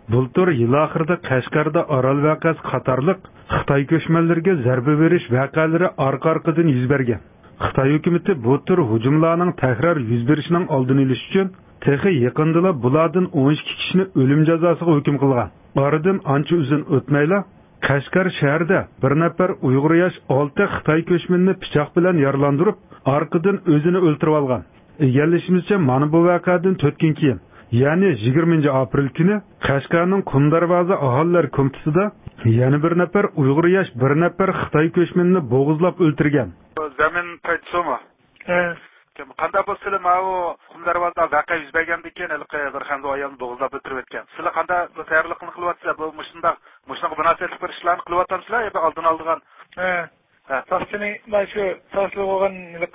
Bultur yil oxirida Qashqarda Orol vaqasi qatorliq Xitoy ko'chmanlariga zarba berish vaqalari orqa-orqadan yuz bergan. Xitoy hukumatı bu tur hujumlarning takrar yuz berishining oldini olish uchun texi yaqindala bulardan 12 kishini o'lim jazosiga hukm qilgan. Oradan ancha uzun o'tmayla Qashqar shahrida bir nafar Uyg'ur yosh 6 Xitoy ko'chmanini pichoq bilan yaralandirib, orqadan o'zini o'ldirib olgan. Egallashimizcha mana bu voqeadan 4 kun keyin, ya'ni 20 aprel kuni Qashqarning Qumdarvoza aholilar komitesida yana bir nafar Uyg'ur yosh bir nafar Xitoy ko'chmanini bo'g'izlab o'ldirgan. Zamin paytsimi? Qanday bo'lsa ma'u Qumdarvoza voqea yuz bergandan keyin bir xanzo ayolni bo'g'izlab o'ldirib o'tgan. Sizlar qanday bu tayyorlikni qilyapsizlar? Bu mushunda munosabatli bir ishlarni qilyapsizlar yoki oldin olgan? So'zchini mana shu so'zli bo'lgan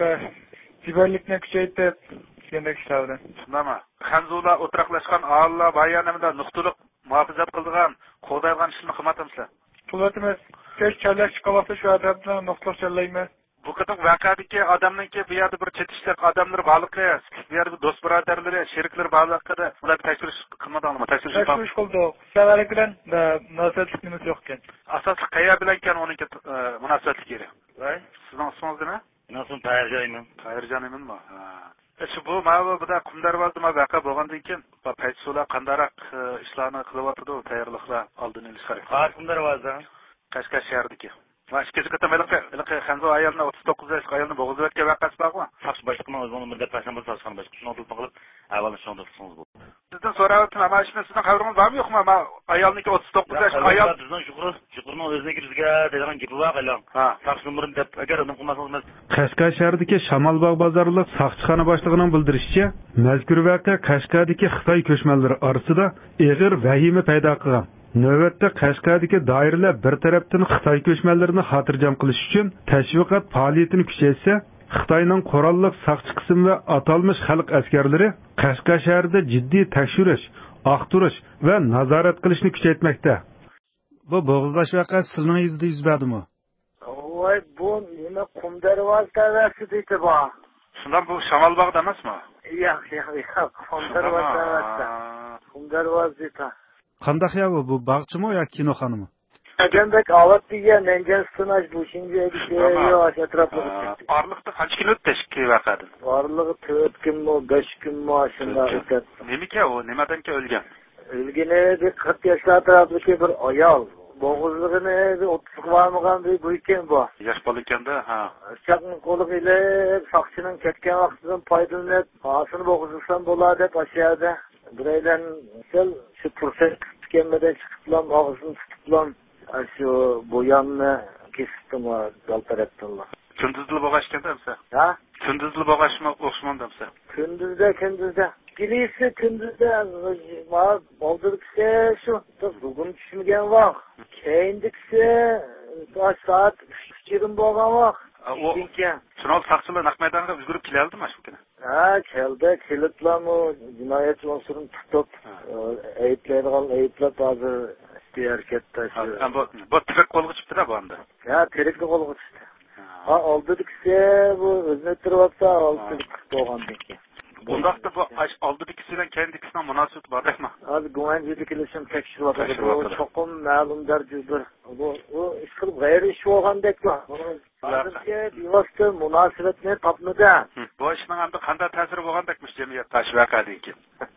jibarlikni kuchaytirib demek ishlardi. Nima? Xanzolar o'tiraqlashgan aholilar bayonimada nuqtaliq muhofazat qilgan, qo'daygan ishni qilmatamizlar. Qilamiz. Kesh challash qilsa shu adabni nuqtaliq challaymiz. Bu kadar vaqadagi odamningki bu yerda bir chetishlar odamlar borligi, bu yerda do'st birodarlari, sheriklar borligida ular tekshirish qilmadingmi? Tekshirish qildik. Savarlik bilan munosabatligimiz yo'q ekan. Asosli qayerga bilan ekan uningki munosabatlik kerak. Voy, sizning ismingiz nima? Mening Tayirjonim. Tayirjonimmi? Shu bu mana bu Qumdarvozda vaqa bo'lgandan keyin paytsolar qandaroq ishlarni qilyapti, tayyorliklar oldini olish kerak. Qumdarvoza. Qashqar shahridagi. Mana shu kechga tamayliq Xanzo ayolni 39 yoshli ayolni bo'g'izlab o'tgan vaqasi bormi? Saqch boshliqning o'zini muddat pashan bo'lsa so'zgan boshqa shuni o'tib qilib, avval shuni qilsangiz bo'ladi. Sizdan so'rayaptim, mana shuni sizning xabaringiz bormi yo'qmi? Mana ayolniki 39 yoshli ayol bizning shukurning o'ziga bizga degan gapi bor ekan. Saqch numarini deb agar uni qilmasangiz Qashqar shahridagi Shamalbog' bozorlik soqchixona boshlig'ining bildirishicha, mazkur voqea Qashqardagi Xitoy ko'chmanlari orasida og'ir vahima paydo qilgan. Navbatda Qashqardagi doiralar bir tarafdan Xitoy ko'chmanlarini xotirjam qilish uchun tashviqot faoliyatini kuchaytirsa, Xitoyning qurolliq saqchi qismi va atalmish xalq askarlari Qashqar shahrida jiddiy tekshirish, aqtirish va nazorat qilishni kuchaytirmoqda. Bu bo'g'izlash voqeasi sizning yuzda yuz berdimi? Voy, bu nima Qumdarvoza deydi bu? Shundan bu Shamalbog'da emasmi? Yo'q, Qumdarvoza. Qumdarvoza deydi. Qandaq ya bu bog'chimi yo kinoxonami? Agandek avat degan menga stunaj bu shunga yo'q atrofida. Orliqda qancha kun o'tdi shu vaqadan? Orliqda 4 kunmi, 5 kunmi shunday o'tdi. Nimaga u? Nimadanki o'lgan? O'lgani 40 yoshlar atrofidagi bir ayol. Bo'g'izligini 30 qilmagan bu ekan bu. Yosh bola ekanda, ha. Chaqni qo'liga ilib, soqchining ketgan vaqtidan foydalanib, hosini bo'g'izlasam bo'ladi deb ashyoda. Biraydan shu fursat tutganmada chiqiblam, og'zini tutiblam, shu bo'yonni kesibdim daltarabdimlar. Kunduzli bo'g'ashgandamsa? Ha? Kunduzli bo'g'ashma o'xshamandamsa? Kunduzda. Kelisi kunduzda oldikisi shu bugun tushmagan vaqt. Keyindikisi soat 3:30 bo'lgan vaqt. Shunol saqchilar naq maydonga o'zgarib keldimi shu kuni? Ha, keliblarmi jinoyatchi unsurini tutib, ayblab hozir harakatda shu. Bu tirik qo'lga chiqdi-da bu endi. Ha, tirikni qo'lga chiqdi. Ha, oldidikisi bu o'zini turibsa, oldidiki bo'lgandan. Bundaqda bu oldidikisi bilan keyindikisining munosabati bordakmi? Hozir gumonchilikni tekshiryapti. Bu cho'qim ma'lum darajada bu ish qilib g'ayri ish bo'lgandek bu. Hozirga bevosita munosabatni topmadi. Bu ishning endi qanday ta'siri bo'lgandakmiz jamiyatda shu voqeadan keyin.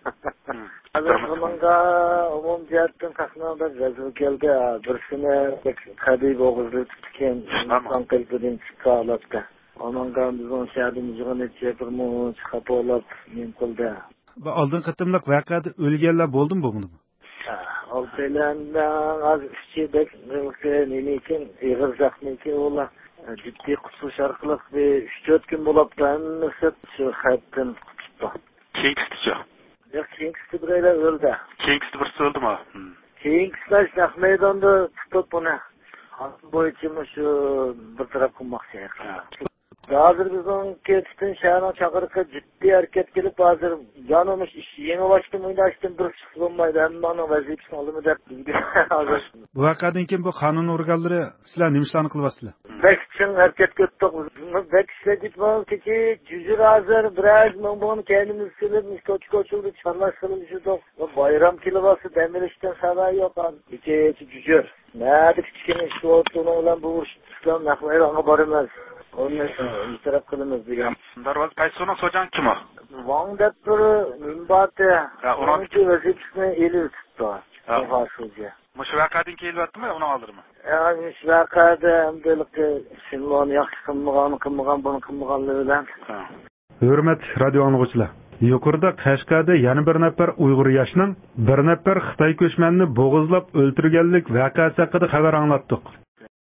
Bunga umum jihatdan qasnada razil keldi. Birsini qadiy bo'g'izlik tutgan inson qalbidan chiqaribdi. Onanga bizning shahdimizga necha chiqib olib men qildi. Bu oldin qatimliq voqeada o'lganlar bo'ldimi bu buni? Oldinda az ishchidek nima uchun ig'ir zaxmiki ular jiddiy qutilish orqali 3-4 kun bo'libdi. Hammasi shu xatdan qutuldi. Keyingisi keyingisi biraylar o'ldi. Keyingisi birisi o'ldimi? Keyingisi naq maydonda tutib buni. Bo'yicha shu bir taraf qilmoqchi. Hozir bizning ketishdan shaharning chaqiriqqa jiddiy harakat kelib, hozir jonimiz ish yengilashdim, o'ylashdim, bir chiqib bo'lmaydi. Hammaning vazifasini oldimi deb bizga hozir. Bu voqeadan keyin bu qonun organlari sizlar nima ishlarni qilyapsizlar? Bekçin hareket ettik. Bekçile gitmedi ki cüzür hazır biraz bunu kendimiz silip koçuldu çarlaştırıp juduk. Bayram kilobası demirişten saray yok an. İki cüzür. Nerede küçükene şu olduğunu olan bu İslam nakmayı ona barınmaz. Onun itiraf kılınız diye. Darvaz Payso'nun socan kim o? Van Depper'ı minbatı. Onun ki vazifesini eli tuttu. Muhasılca. Muşu vakadın ki elbette mi? Onu alır mı? Yani şu vakada böylelikle şimdi onu yaxşı kılmağanlığı bilen. Hürmet radyo anlıqçılar. Yuqorida Qashqarda yana bir nafar Uyg'ur yoshning bir nafar Xitoy ko'chmanini bo'g'izlab o'ltirganlik voqeasi haqida xabar anglatdik.